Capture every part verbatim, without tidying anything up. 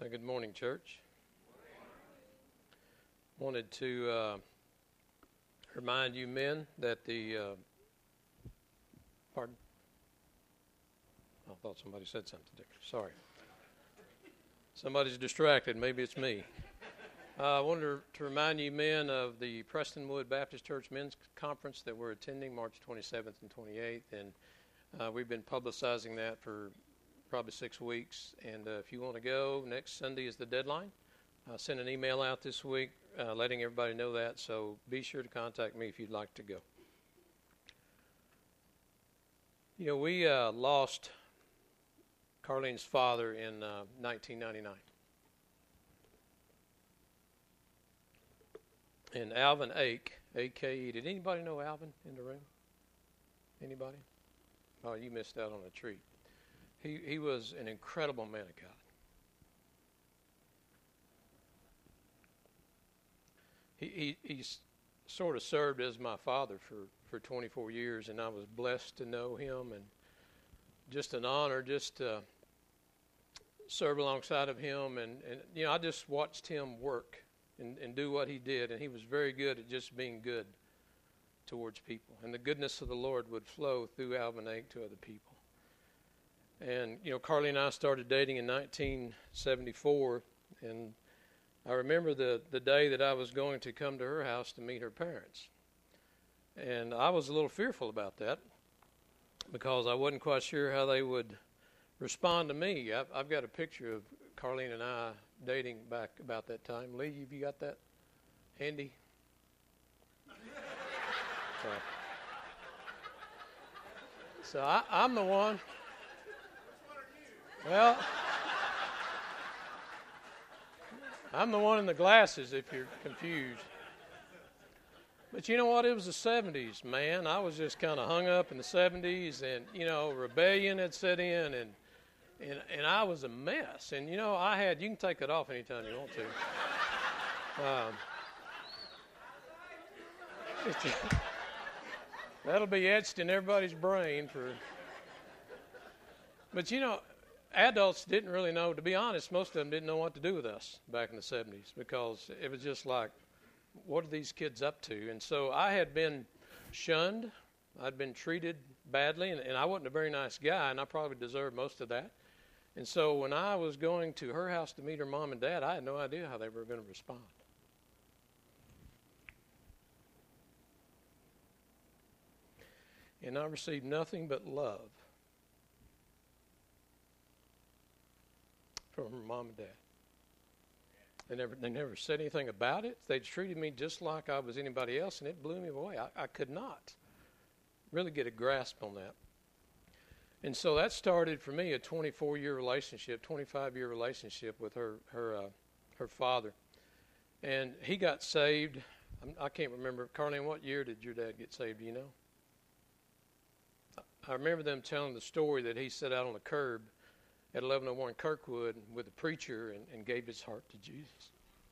Uh, good morning, church. Wanted to uh, remind you men that the, uh, pardon? I thought somebody said something. Sorry. Somebody's distracted. Maybe it's me. Uh, I wanted to, to remind you men of the Prestonwood Baptist Church Men's Conference that we're attending March twenty-seventh and twenty-eighth. And uh, we've been publicizing that for probably six weeks. And uh, if you want to go, next Sunday is the deadline. I sent an email out this week uh, letting everybody know that. So be sure to contact me if you'd like to go. You know, we uh, lost Carlene's father in uh, nineteen ninety-nine. And Alvin Ake, A K E, did anybody know Alvin in the room? Anybody? Oh, you missed out on a treat. He he was an incredible man of God. He he he sort of served as my father for, for twenty-four years, and I was blessed to know him, and just an honor just to serve alongside of him. And, and you know, I just watched him work and, and do what he did, and he was very good at just being good towards people. And the goodness of the Lord would flow through Alvin Ake to other people. And, you know, Carlene and I started dating in nineteen seventy-four, and I remember the, the day that I was going to come to her house to meet her parents. And I was a little fearful about that because I wasn't quite sure how they would respond to me. I've, I've got a picture of Carlene and I dating back about that time. Lee, have you got that handy? So, so I, I'm the one. Well, I'm the one in the glasses if you're confused. But you know what? It was the seventies, man. I was just kind of hung up in the seventies, and, you know, rebellion had set in, and and and I was a mess. And, you know, I had, you can take it off anytime you want to. Um, that'll be etched in everybody's brain for. But, you know, adults didn't really know, to be honest, most of them didn't know what to do with us back in the seventies because it was just like, what are these kids up to? And so I had been shunned. I'd been treated badly, and, and I wasn't a very nice guy, and I probably deserved most of that. And so when I was going to her house to meet her mom and dad, I had no idea how they were going to respond. And I received nothing but love from her mom and dad. They never they never said anything about it. They treated me just like I was anybody else, and it blew me away. I, I could not really get a grasp on that. And so that started for me a twenty-four-year relationship, twenty-five-year relationship with her her uh, her father. And he got saved. I'm, I can't remember. Carlene, what year did your dad get saved? Do you know? I remember them telling the story that he sat out on the curb at eleven oh one Kirkwood with a preacher and, and gave his heart to Jesus.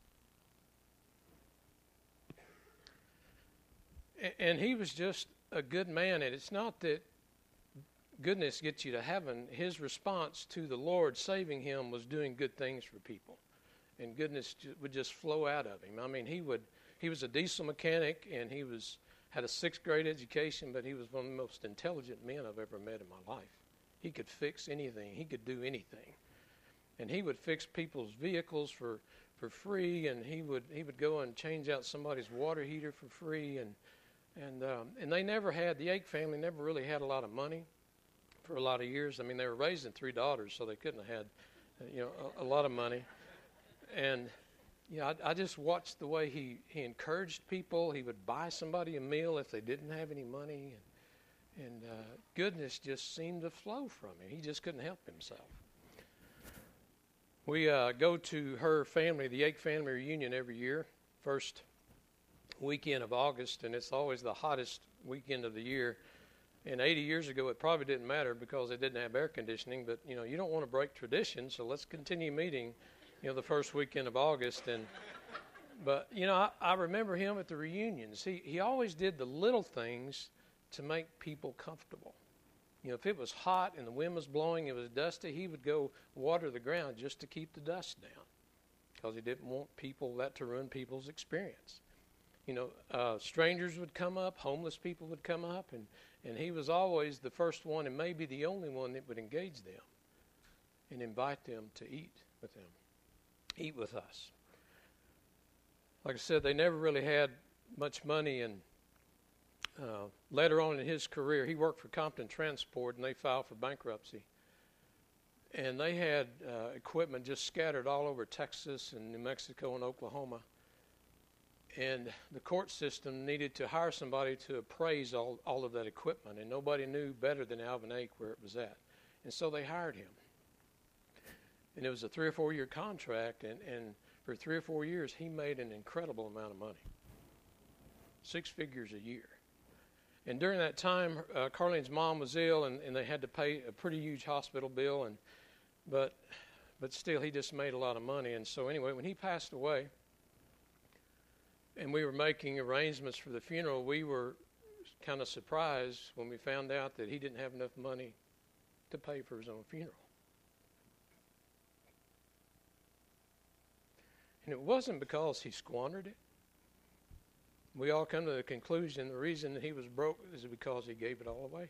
And, and he was just a good man. And it's not that goodness gets you to heaven. His response to the Lord saving him was doing good things for people. And goodness would just flow out of him. I mean, he would. He was a diesel mechanic, and he was had a sixth grade education, but he was one of the most intelligent men I've ever met in my life. He could fix anything. He could do anything. And he would fix people's vehicles for, for free, and he would he would go and change out somebody's water heater for free. And and um, and they never had, the Ake family never really had a lot of money for a lot of years. I mean, they were raising three daughters, so they couldn't have had, uh, you know, a, a lot of money. And, you know, I, I just watched the way he, he encouraged people. He would buy somebody a meal if they didn't have any money. And, And uh, goodness just seemed to flow from him. He just couldn't help himself. We uh, go to her family, the Ake family reunion every year, first weekend of August, and it's always the hottest weekend of the year. And eighty years ago, it probably didn't matter because they didn't have air conditioning. But, you know, you don't want to break tradition, so let's continue meeting, you know, the first weekend of August. And But, you know, I, I remember him at the reunions. He, he always did the little things to make people comfortable. You know, if it was hot and the wind was blowing, it was dusty, he would go water the ground just to keep the dust down because he didn't want people, that to ruin people's experience. You know, uh, strangers would come up, homeless people would come up, and, and he was always the first one and maybe the only one that would engage them and invite them to eat with them, eat with us. Like I said, they never really had much money, and uh, later on in his career, he worked for Compton Transport, and they filed for bankruptcy. And they had uh, equipment just scattered all over Texas and New Mexico and Oklahoma. And the court system needed to hire somebody to appraise all, all of that equipment, and nobody knew better than Alvin Ake where it was at. And so they hired him. And it was a three or four year contract, and, and for three or four years, he made an incredible amount of money. Six figures a year. And during that time, uh, Carlene's mom was ill, and, and they had to pay a pretty huge hospital bill, and but but still, he just made a lot of money. And so anyway, when he passed away, and we were making arrangements for the funeral, we were kind of surprised when we found out that he didn't have enough money to pay for his own funeral. And it wasn't because he squandered it. We all come to the conclusion the reason that he was broke is because he gave it all away.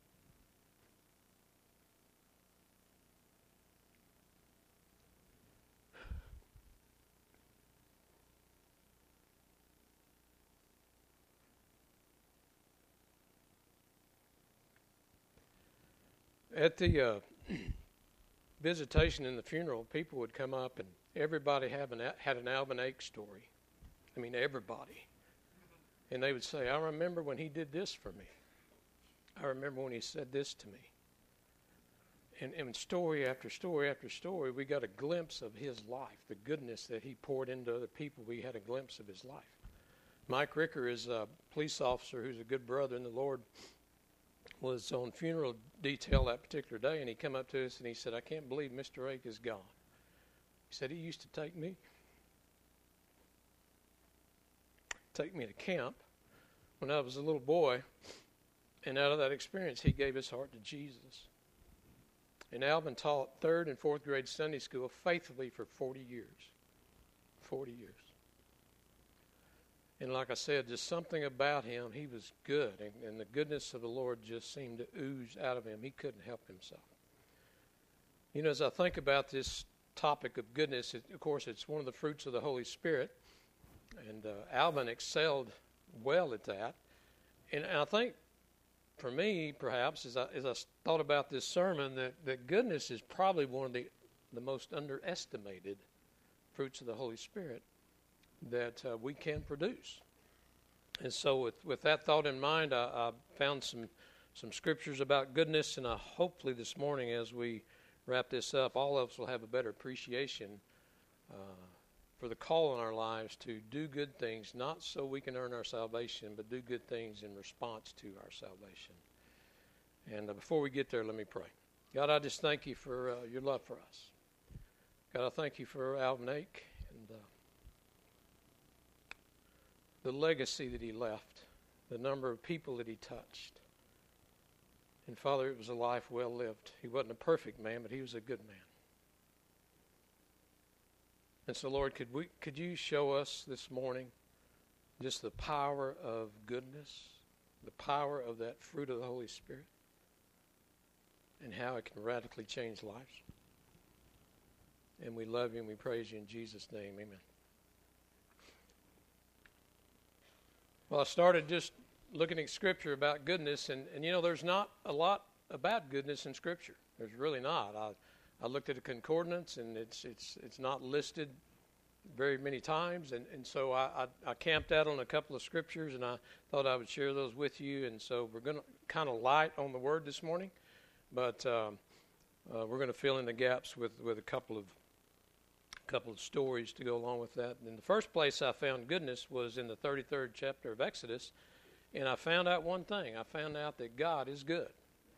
At the uh, visitation in the funeral, people would come up, and everybody have an, had an Alvin Ake story. I mean, everybody. And they would say, I remember when he did this for me. I remember when he said this to me. And, and story after story after story, we got a glimpse of his life, the goodness that he poured into other people. We had a glimpse of his life. Mike Ricker is a police officer who's a good brother in the Lord, was on funeral detail that particular day, and he came up to us and he said, I can't believe Mister Ake is gone. He said, he used to take me, take me to camp when I was a little boy, and out of that experience, he gave his heart to Jesus. And Alvin taught third and fourth grade Sunday school faithfully for forty years. forty years. And like I said, just something about him, he was good. And, and the goodness of the Lord just seemed to ooze out of him. He couldn't help himself. You know, as I think about this topic of goodness, it, of course, it's one of the fruits of the Holy Spirit. And uh, Alvin excelled well at that. And, and I think, for me, perhaps, as I, as I thought about this sermon, that, that goodness is probably one of the, the most underestimated fruits of the Holy Spirit that uh, we can produce. And so with, with that thought in mind, I, I found some some scriptures about goodness, and I hopefully this morning as we wrap this up, all of us will have a better appreciation uh, for the call in our lives to do good things, not so we can earn our salvation, but do good things in response to our salvation. And uh, before we get there, let me pray. God, I just thank you for uh, your love for us. God, I thank you for Alvin Ake and uh, the legacy that he left, the number of people that he touched. And Father, it was a life well lived. He wasn't a perfect man, but he was a good man. And so, Lord, could we, could you show us this morning just the power of goodness, the power of that fruit of the Holy Spirit, and how it can radically change lives? And we love you and we praise you in Jesus' name. Amen. Well, I started just looking at Scripture about goodness, and, and you know, there's not a lot about goodness in Scripture. There's really not. I, I looked at a concordance, and it's it's it's not listed very many times, and, and so I, I, I camped out on a couple of Scriptures, and I thought I would share those with you, and so we're going to kind of light on the Word this morning, but um, uh, we're going to fill in the gaps with, with a couple of couple of stories to go along with that. And in the first place I found goodness was in the thirty-third chapter of Exodus, and I found out one thing. I found out that God is good.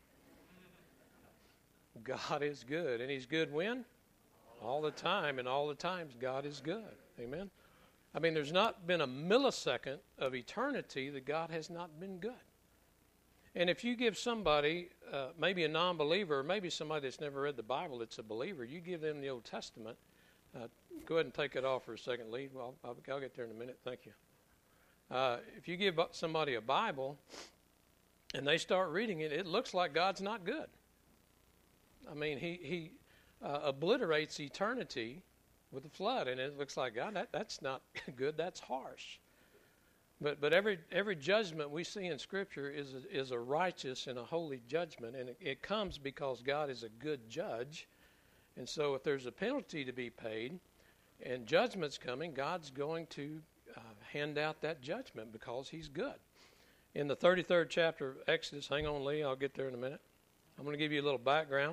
God is good. And he's good when? All the time. And all the times God is good. Amen? I mean, there's not been a millisecond of eternity that God has not been good. And if you give somebody, uh, maybe a non-believer, or maybe somebody that's never read the Bible that's a believer, you give them the Old Testament. Uh, go ahead and take it off for a second, Lee. Well, I'll, I'll get there in a minute. Thank you. Uh, if you give somebody a Bible and they start reading it, it looks like God's not good. I mean, he, he uh, obliterates eternity with the flood, and it looks like, God, that, that's not good. That's harsh. But but every every judgment we see in Scripture is a, is a righteous and a holy judgment, and it, it comes because God is a good judge. And so if there's a penalty to be paid and judgment's coming, God's going to uh, hand out that judgment because he's good. In the thirty-third chapter of Exodus, hang on, Lee, I'll get there in a minute. I'm going to give you a little background.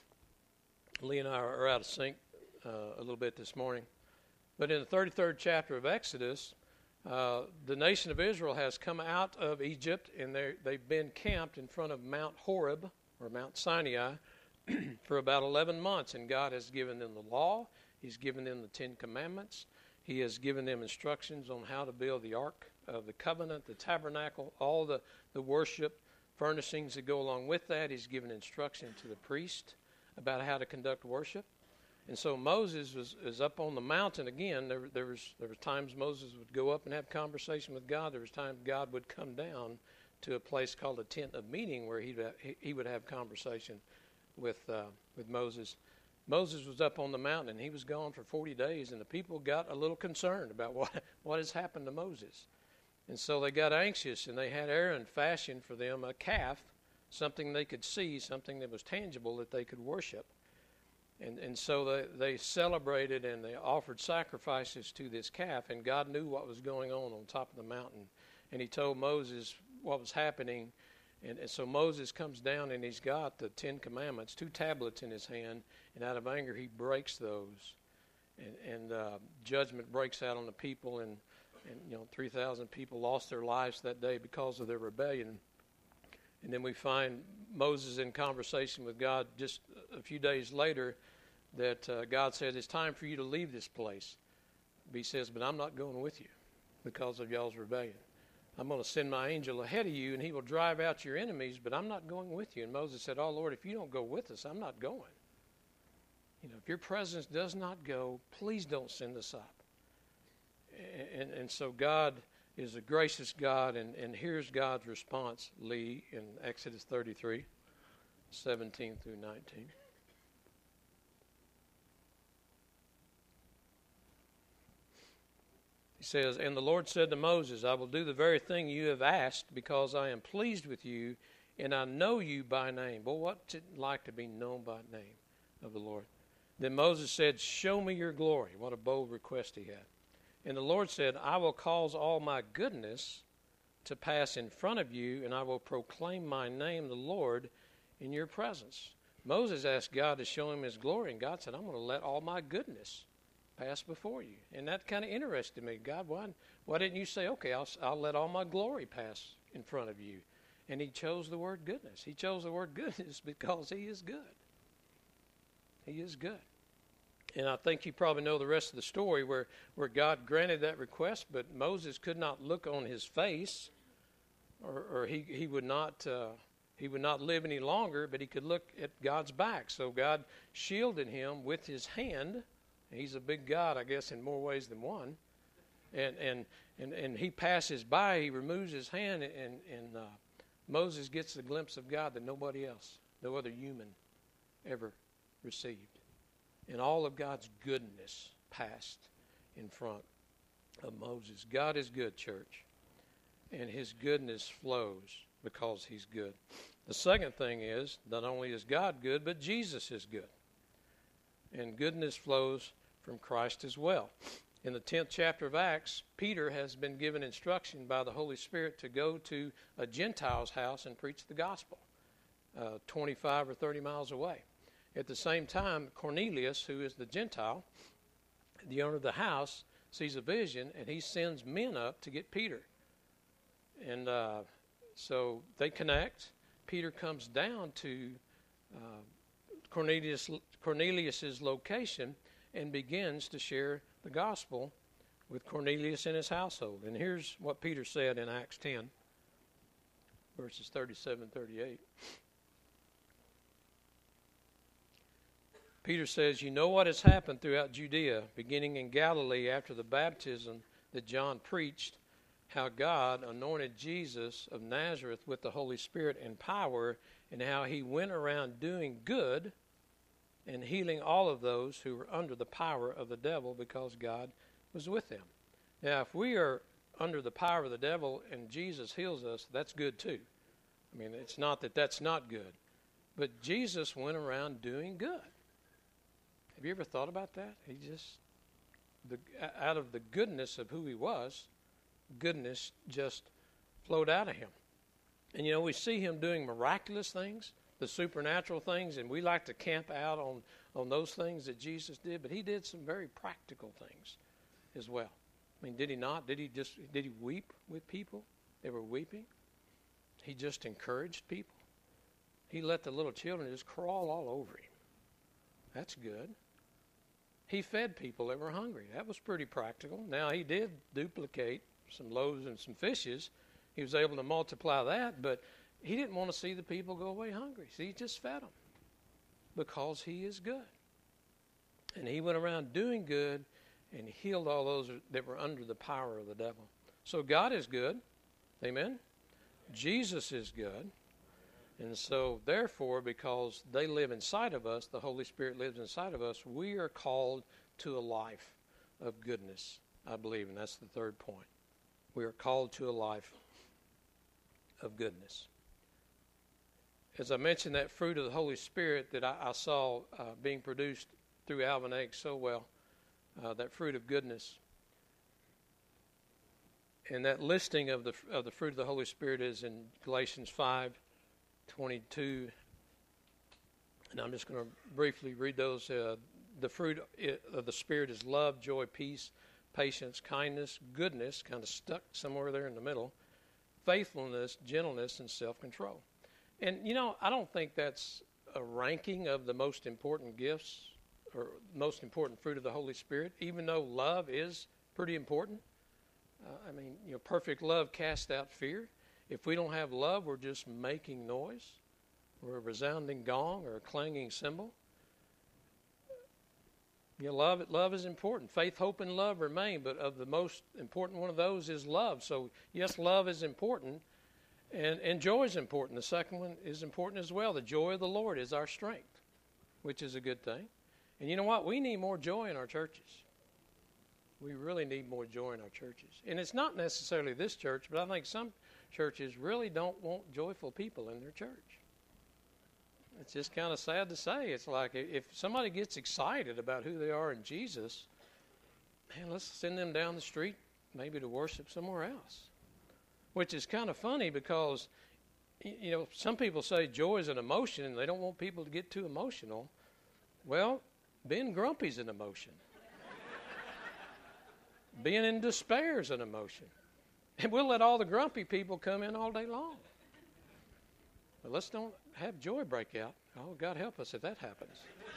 Lee and I are out of sync uh, a little bit this morning. But in the thirty-third chapter of Exodus, Uh, the nation of Israel has come out of Egypt, and they've been camped in front of Mount Horeb, or Mount Sinai, for about eleven months. And God has given them the law. He's given them the Ten Commandments. He has given them instructions on how to build the Ark of the Covenant, the tabernacle, all the, the worship furnishings that go along with that. He's given instruction to the priest about how to conduct worship. And so Moses was, was up on the mountain again. There, there was there were times Moses would go up and have conversation with God. There was times God would come down to a place called a tent of meeting where he'd, he he would have conversation with uh, with Moses. Moses was up on the mountain, and he was gone for forty days, and the people got a little concerned about what what has happened to Moses. And so they got anxious, and they had Aaron fashion for them a calf, something they could see, something that was tangible that they could worship. And and so they, they celebrated and they offered sacrifices to this calf, and God knew what was going on on top of the mountain. And he told Moses what was happening. And, and so Moses comes down, and he's got the Ten Commandments, two tablets in his hand, and out of anger he breaks those. And, and uh, judgment breaks out on the people, and, and you know three thousand people lost their lives that day because of their rebellion. And then we find Moses in conversation with God just a few days later that uh, God said, it's time for you to leave this place. But he says, but I'm not going with you because of y'all's rebellion. I'm going to send my angel ahead of you, and he will drive out your enemies, but I'm not going with you. And Moses said, oh, Lord, if you don't go with us, I'm not going. You know, if your presence does not go, please don't send us up. And, and, and so God is a gracious God, and, and here's God's response, Lee, in Exodus thirty-three, seventeen through nineteen. He says, and the Lord said to Moses, I will do the very thing you have asked, because I am pleased with you, and I know you by name. Well, what's it like to be known by name of the Lord? Then Moses said, show me your glory. What a bold request he had. And the Lord said, I will cause all my goodness to pass in front of you, and I will proclaim my name, the Lord, in your presence. Moses asked God to show him his glory, and God said, I'm going to let all my goodness pass before you. And that kind of interested me. God, why, why didn't you say, okay, I'll, I'll let all my glory pass in front of you? And he chose the word goodness. He chose the word goodness because he is good. He is good. And I think you probably know the rest of the story where, where God granted that request, but Moses could not look on his face, or, or he, he would not uh, he would not live any longer, but he could look at God's back. So God shielded him with his hand. He's a big God, I guess, in more ways than one. And and, and, and he passes by, he removes his hand, and, and uh, Moses gets a glimpse of God that nobody else, no other human ever received. And all of God's goodness passed in front of Moses. God is good, church. And his goodness flows because he's good. The second thing is, not only is God good, but Jesus is good. And goodness flows from Christ as well. In the tenth chapter of Acts, Peter has been given instruction by the Holy Spirit to go to a Gentile's house and preach the gospel, uh, twenty-five or thirty miles away. At the same time, Cornelius, who is the Gentile, the owner of the house, sees a vision, and he sends men up to get Peter. And uh, so they connect. Peter comes down to uh, Cornelius, Cornelius's location and begins to share the gospel with Cornelius and his household. And here's what Peter said in Acts ten. verses thirty-seven and thirty-eight. Peter says, "You know what has happened throughout Judea, beginning in Galilee after the baptism that John preached, how God anointed Jesus of Nazareth with the Holy Spirit and power, and how he went around doing good and healing all of those who were under the power of the devil, because God was with them." Now, if we are under the power of the devil and Jesus heals us, that's good too. I mean, it's not that that's not good. But Jesus went around doing good. Have you ever thought about that? He just, the, out of the goodness of who he was, goodness just flowed out of him. And, you know, we see him doing miraculous things, the supernatural things, and we like to camp out on, on those things that Jesus did, but he did some very practical things as well. I mean, did he not? Did he just, did he weep with people? They were weeping. He just encouraged people. He let the little children just crawl all over him. That's good. He fed people that were hungry. That was pretty practical. Now, he did duplicate some loaves and some fishes. He was able to multiply that, but he didn't want to see the people go away hungry. So he just fed them because he is good. And he went around doing good and healed all those that were under the power of the devil. So God is good. Amen. Jesus is good. And so, therefore, because they live inside of us, the Holy Spirit lives inside of us, we are called to a life of goodness, I believe. And that's the third point. We are called to a life of goodness. As I mentioned, that fruit of the Holy Spirit that I, I saw uh, being produced through Alvin Egg so well, uh, that fruit of goodness. And that listing of the of the fruit of the Holy Spirit is in Galatians five twenty-two. And I'm just going to briefly read those. Uh, the fruit of the Spirit is love, joy, peace, patience, kindness, goodness, kind of stuck somewhere there in the middle, faithfulness, gentleness, and self-control. And, you know, I don't think that's a ranking of the most important gifts or most important fruit of the Holy Spirit, even though love is pretty important. Uh, I mean, you know, perfect love casts out fear. If we don't have love, we're just making noise. We're a resounding gong or a clanging cymbal. You know, love, love is important. Faith, hope, and love remain, but of the most important one of those is love. So, yes, love is important, and, and joy is important. The second one is important as well. The joy of the Lord is our strength, which is a good thing. And you know what? We need more joy in our churches. We really need more joy in our churches. And it's not necessarily this church, but I think some churches really don't want joyful people in their church. It's just kind of sad to say. It's like if somebody gets excited about who they are in Jesus, man, let's send them down the street maybe to worship somewhere else. Which is kind of funny because, you know, some people say joy is an emotion and they don't want people to get too emotional. Well, being grumpy is an emotion. Being in despair is an emotion. And we'll let all the grumpy people come in all day long. But let's don't have joy break out. Oh, God help us if that happens.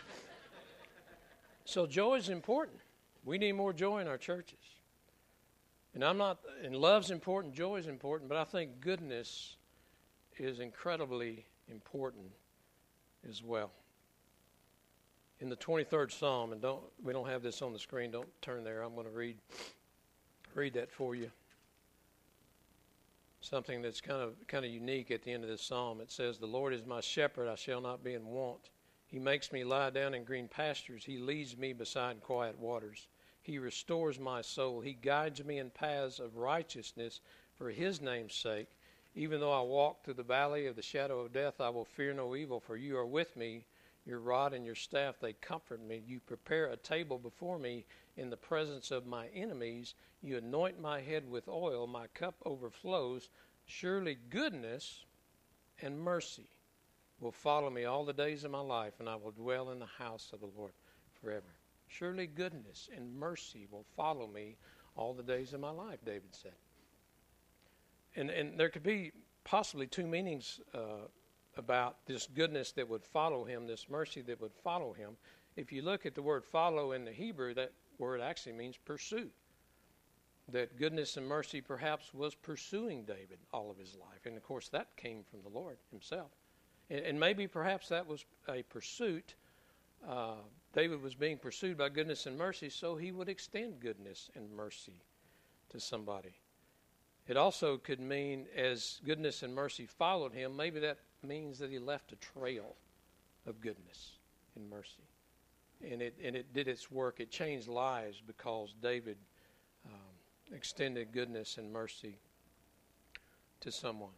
So joy is important. We need more joy in our churches. And I'm not, and love's important, joy is important, but I think goodness is incredibly important as well. In the twenty-third Psalm, and don't we don't have this on the screen, don't turn there. I'm going to read read that for you. Something that's kind of kind of unique at the end of this psalm. It says, "The Lord is my shepherd, I shall not be in want. He makes me lie down in green pastures. He leads me beside quiet waters. He restores my soul. He guides me in paths of righteousness for his name's sake. Even though I walk through the valley of the shadow of death, I will fear no evil, for you are with me. Your rod and your staff, they comfort me. You prepare a table before me in the presence of my enemies. You anoint my head with oil. My cup overflows. Surely goodness and mercy will follow me all the days of my life, and I will dwell in the house of the Lord forever." Surely goodness and mercy will follow me all the days of my life, David said. And, and there could be possibly two meanings uh, about this goodness that would follow him, this mercy that would follow him. If you look at the word follow in the Hebrew, that word actually means pursue. that goodness and mercy perhaps was pursuing David all of his life. And, of course, that came from the Lord himself. And, and maybe perhaps that was a pursuit. Uh, David was being pursued by goodness and mercy, so he would extend goodness and mercy to somebody. It also could mean as goodness and mercy followed him, maybe that means that he left a trail of goodness and mercy. And it and it did its work. It changed lives because David um, extended goodness and mercy to someone.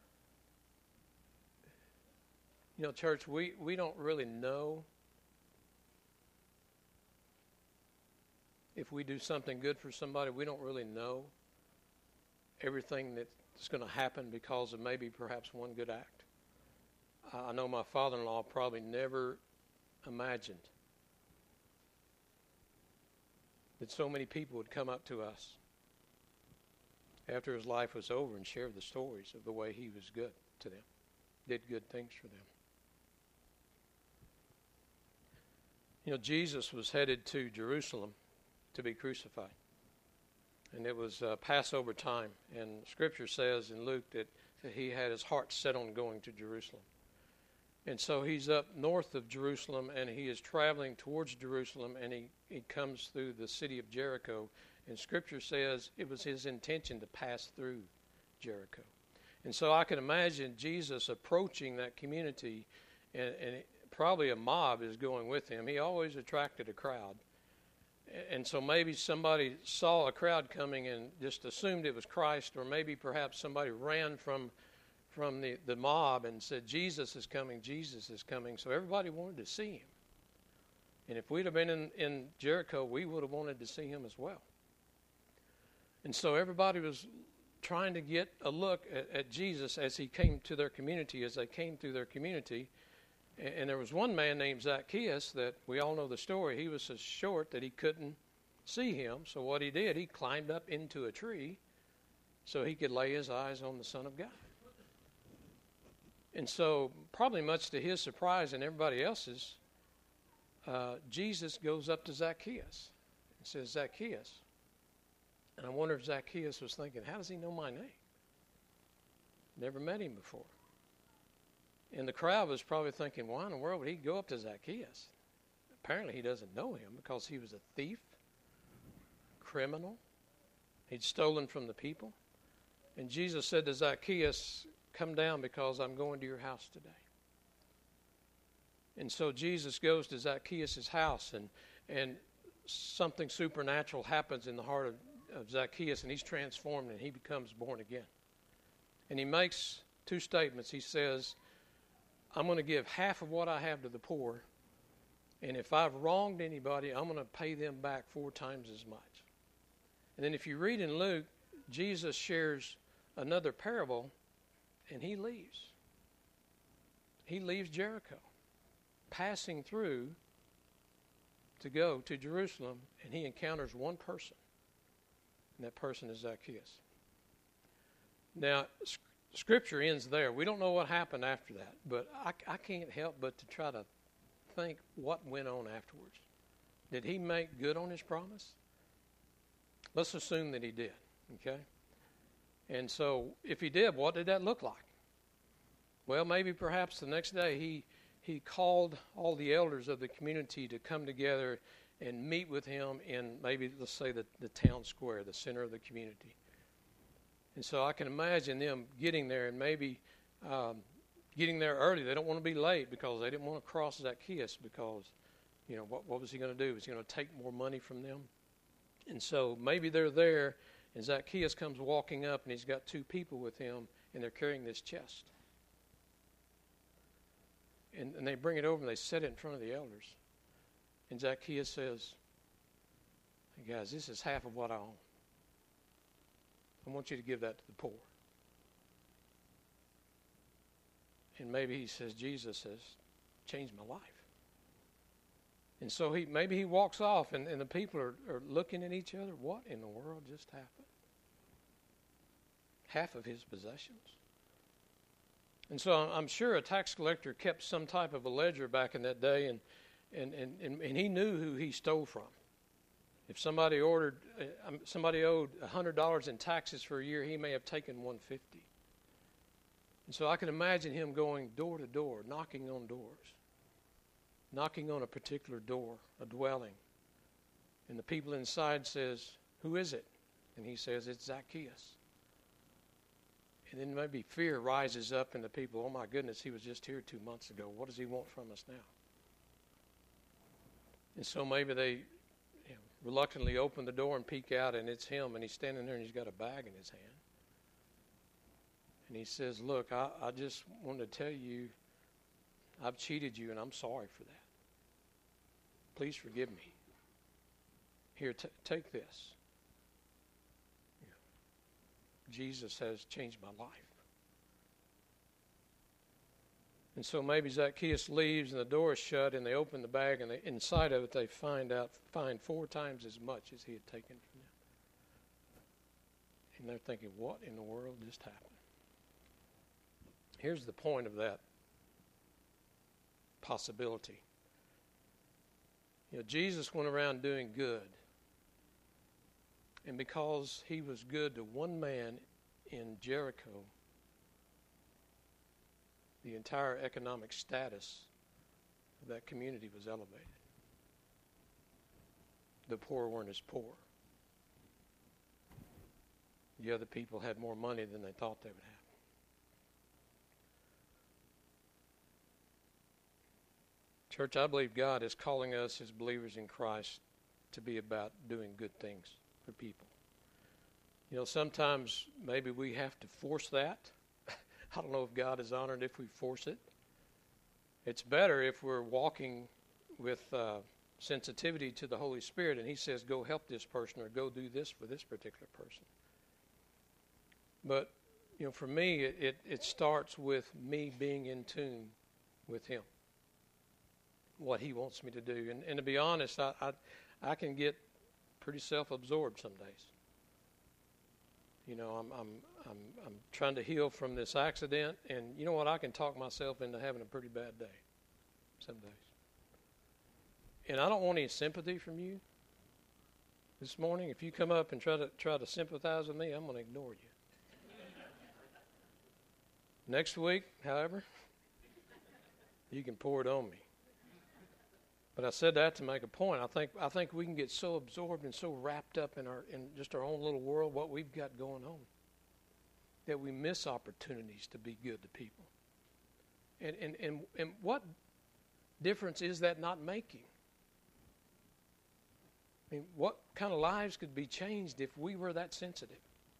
You know, church, we, we don't really know if we do something good for somebody. We don't really know everything that's going to happen because of maybe perhaps one good act. I know my father-in-law probably never imagined that so many people would come up to us after his life was over and share the stories of the way he was good to them, did good things for them. You know, Jesus was headed to Jerusalem to be crucified. And it was uh, Passover time. And Scripture says in Luke that, that he had his heart set on going to Jerusalem. And so he's up north of Jerusalem, and he is traveling towards Jerusalem, and he, he comes through the city of Jericho. And Scripture says it was his intention to pass through Jericho. And so I can imagine Jesus approaching that community, and, and it, probably a mob is going with him. He always attracted a crowd. And so maybe somebody saw a crowd coming and just assumed it was Christ, or maybe perhaps somebody ran from from the, the mob and said, Jesus is coming, Jesus is coming. So everybody wanted to see him. And if we'd have been in, in Jericho, we would have wanted to see him as well. And so everybody was trying to get a look at, at Jesus as he came to their community, as they came through their community. And, and there was one man named Zacchaeus that we all know the story. He was so short that he couldn't see him. So what he did, he climbed up into a tree so he could lay his eyes on the Son of God. And so, probably much to his surprise and everybody else's, uh, Jesus goes up to Zacchaeus and says, Zacchaeus. And I wonder if Zacchaeus was thinking, how does he know my name? Never met him before. And the crowd was probably thinking, why in the world would he go up to Zacchaeus? Apparently he doesn't know him because he was a thief, criminal. He'd stolen from the people. And Jesus said to Zacchaeus, come down because I'm going to your house today. And so Jesus goes to Zacchaeus' house, and and something supernatural happens in the heart of, of Zacchaeus, and he's transformed and he becomes born again. And he makes two statements. He says, I'm going to give half of what I have to the poor, and if I've wronged anybody, I'm going to pay them back four times as much. And then if you read in Luke, Jesus shares another parable, and he leaves. He leaves Jericho, passing through to go to Jerusalem, and he encounters one person, and that person is Zacchaeus. Now, Scripture ends there. We don't know what happened after that, but I, I can't help but to try to think what went on afterwards. Did he make good on his promise? Let's assume that he did, okay? And so, if he did, what did that look like? Well, maybe perhaps the next day he he called all the elders of the community to come together and meet with him in maybe, let's say, the, the town square, the center of the community. And so I can imagine them getting there and maybe um, getting there early. They don't want to be late because they didn't want to cross Zacchaeus because, you know, what, what was he going to do? Was he going to take more money from them? And so maybe they're there, and Zacchaeus comes walking up, and he's got two people with him, and they're carrying this chest. And, and they bring it over, and they set it in front of the elders. And Zacchaeus says, hey guys, this is half of what I own. I want you to give that to the poor. And maybe he says, Jesus has changed my life. And so he maybe he walks off, and, and the people are, are looking at each other. What in the world just happened? Half of his possessions. And so I'm sure a tax collector kept some type of a ledger back in that day, and and, and, and, and he knew who he stole from. If somebody ordered, uh, somebody owed one hundred dollars in taxes for a year, he may have taken one hundred fifty dollars. And so I can imagine him going door to door, knocking on doors, knocking on a particular door, a dwelling. And the people inside says, "Who is it?" And he says, "It's Zacchaeus." And then maybe fear rises up in the people. "Oh my goodness, he was just here two months ago. What does he want from us now?" And so maybe they, you know, reluctantly open the door and peek out, and it's him, and he's standing there and he's got a bag in his hand. And he says, "Look, I, I just wanted to tell you I've cheated you, and I'm sorry for that. Please forgive me. Here, t- take this. You know, Jesus has changed my life." And so maybe Zacchaeus leaves and the door is shut, and they open the bag, and they, inside of it they find out find four times as much as he had taken from them. And they're thinking, what in the world just happened? Here's the point of that possibility. You know, Jesus went around doing good. And because he was good to one man in Jericho, the entire economic status of that community was elevated. The poor weren't as poor. The other people had more money than they thought they would have. Church, I believe God is calling us as believers in Christ to be about doing good things for people. You know, sometimes maybe we have to force that. I don't know if God is honored if we force it. It's better if we're walking with uh, sensitivity to the Holy Spirit and he says, go help this person or go do this for this particular person. But, you know, for me, it, it, it starts with me being in tune with him, what he wants me to do. And, and to be honest, I, I, I can get pretty self-absorbed some days. You know, I'm I'm I'm I'm trying to heal from this accident, and you know what? I can talk myself into having a pretty bad day some days. And I don't want any sympathy from you this morning. If you come up and try to try to sympathize with me, I'm going to ignore you. Next week, however, you can pour it on me. But I said that to make a point. I think I think we can get so absorbed and so wrapped up in our in just our own little world, what we've got going on, that we miss opportunities to be good to people. And and and, and what difference is that not making? I mean, what kind of lives could be changed if we were that sensitive?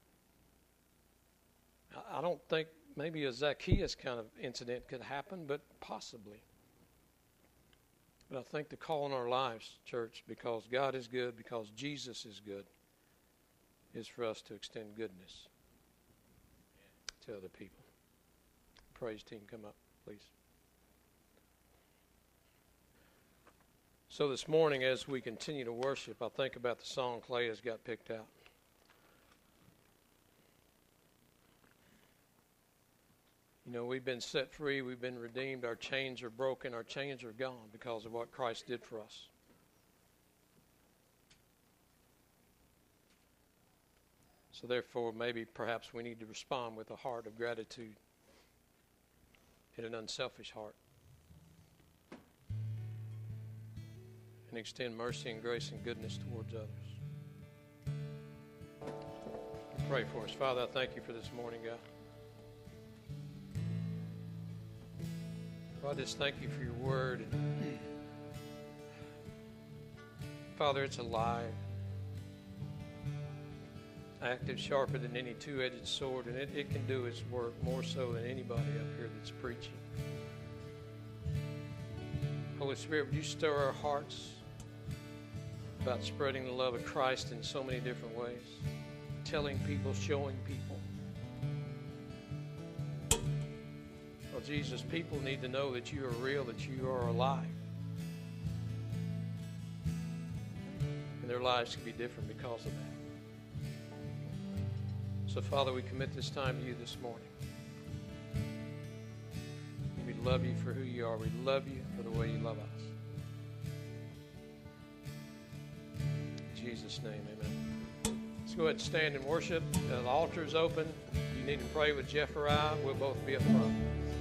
I, I don't think maybe a Zacchaeus kind of incident could happen, but possibly. But I think the call in our lives, church, because God is good, because Jesus is good, is for us to extend goodness to other people. Praise team, come up, please. So this morning, as we continue to worship, I think about the song Clay has got picked out. You know, we've been set free, we've been redeemed, our chains are broken, our chains are gone because of what Christ did for us. So therefore, maybe perhaps we need to respond with a heart of gratitude and an unselfish heart. And extend mercy and grace and goodness towards others. Pray for us. Father, I thank you for this morning, God. I just thank you for your word. And Father, it's alive, active, sharper than any two-edged sword, and it, it can do its work more so than anybody up here that's preaching. Holy Spirit, would you stir our hearts about spreading the love of Christ in so many different ways, telling people, showing people. Well, Jesus, people need to know that you are real, that you are alive. And their lives can be different because of that. So, Father, we commit this time to you this morning. We love you for who you are. We love you for the way you love us. In Jesus' name, amen. Let's go ahead and stand and worship. Uh, the altar is open. If you need to pray with Jeff or I, we'll both be up front.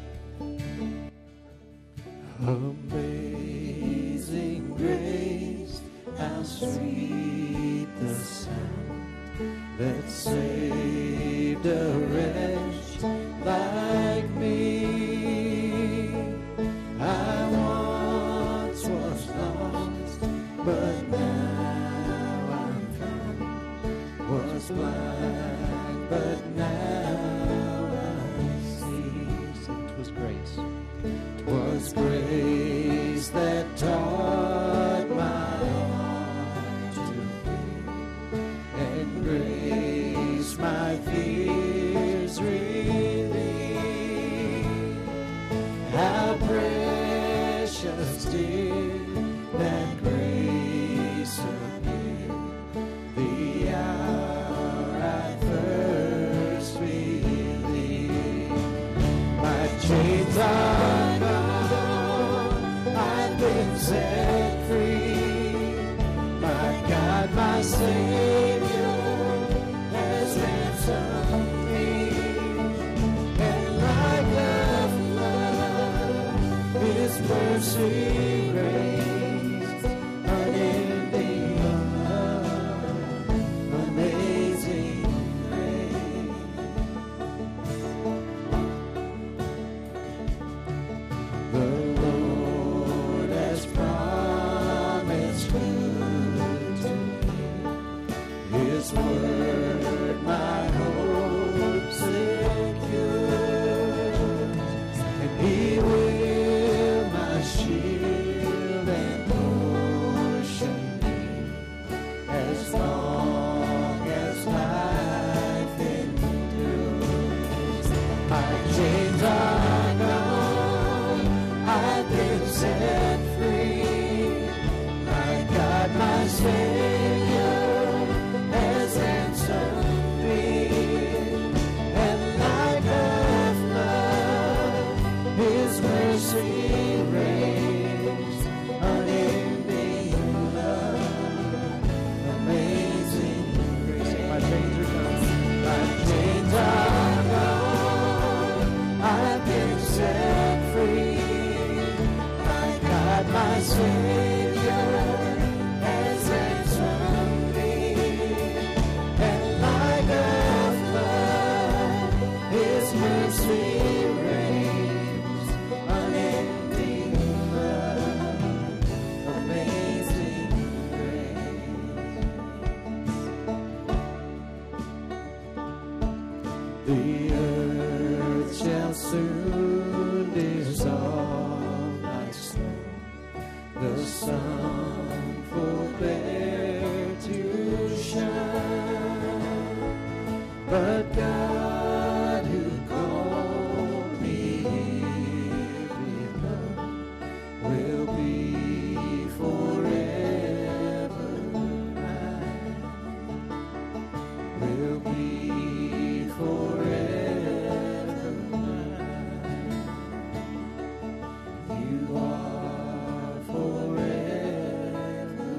Amazing grace, how sweet the sound that saved a wretch like me. I once was lost, but now I'm found. Was blind, but now I see. It was grace. 'Twas grace that taught my heart to fear, and grace my fears relieved. How precious did that grace appear, the hour I first believed. My chains are gone, I've been set free. My God, my Savior has ransomed me. And like a flood, His mercy grace, unending love, amazing grace. The Lord has promised good to me. His word my hope secures, and He will my shield and portion be, as long as life endures. My chains are gone, I've been set free. My God, my Savior has ransomed me. And like a flood, His mercy reigns, unending love, amazing grace. My chains are gone. My chains are gone. I've been set free. My God, my Savior has ransomed me. And like a flood, His mercy reigns, unending love, amazing grace. The earth shall soon dissolve like snow. The sun forbear to shine, but God who called me here below will be forever mine, will be forever mine. You are forever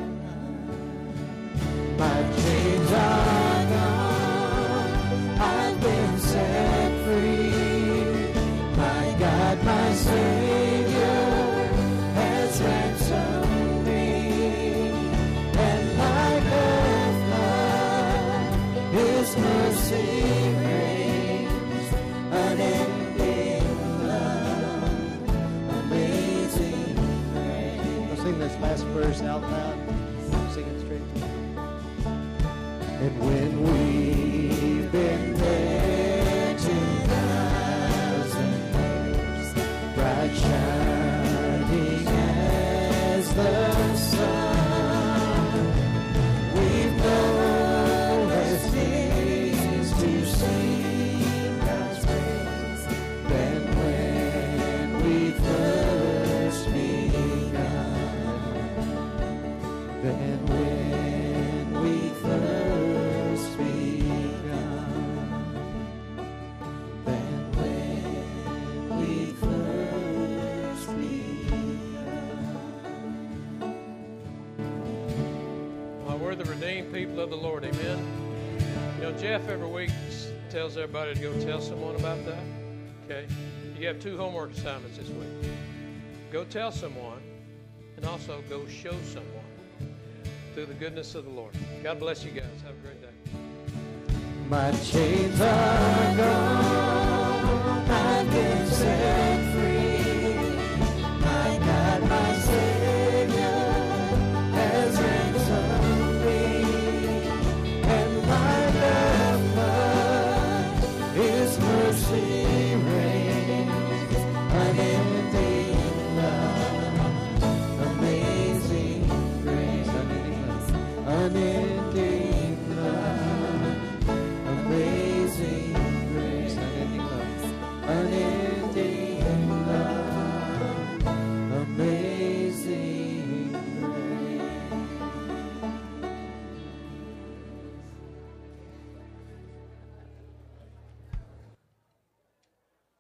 mine. My chains are gone, I've been set free. My God, my Savior has ransomed me. And like a flood, His mercy reigns, unending love, amazing grace. I'll sing this last verse out loud. Sing it straight. And when we've been there two thousand years, bright shining as the sun, we've no less days to sing God's praise than when we first begun. Than when we first begun. Than when we first begun. the redeemed people of the Lord. Amen. You know, Jeff every week tells everybody to go tell someone about that. Okay? You have two homework assignments this week. Go tell someone, and also go show someone through the goodness of the Lord. God bless you guys. Have a great day. My chains are gone. I've been set